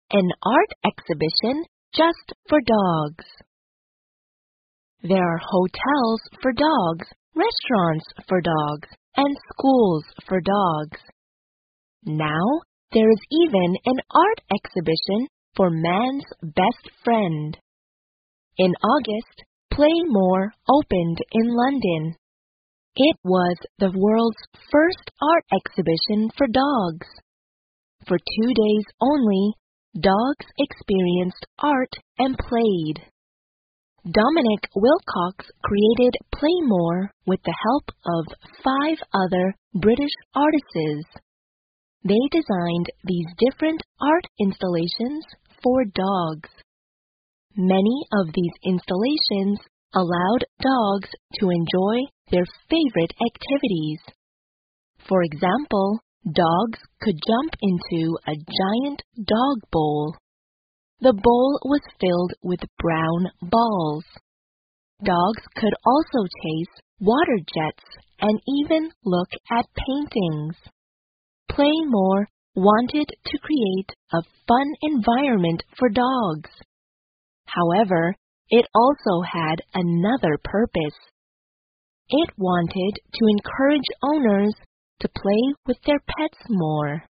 an art exhibition just for dogs. There are hotels for dogs, restaurants for dogs, and schools for dogs. Now, there is even an art exhibition for man's best friend. In August, Playmore opened in London. It was the world's first art exhibition for dogs. For 2 days only, dogs experienced art and played. Dominic Wilcox created Playmore with the help of 5 other British artists. They designed these different art installations for dogs. Many of these installations allowed dogs to enjoy their favorite activities. For example, dogs could jump into a giant dog bowl. The bowl was filled with brown balls. Dogs could also chase water jets and even look at paintings. Playmore wanted to create a fun environment for dogs. However, it also had another purpose. It wanted to encourage owners to play with their pets more.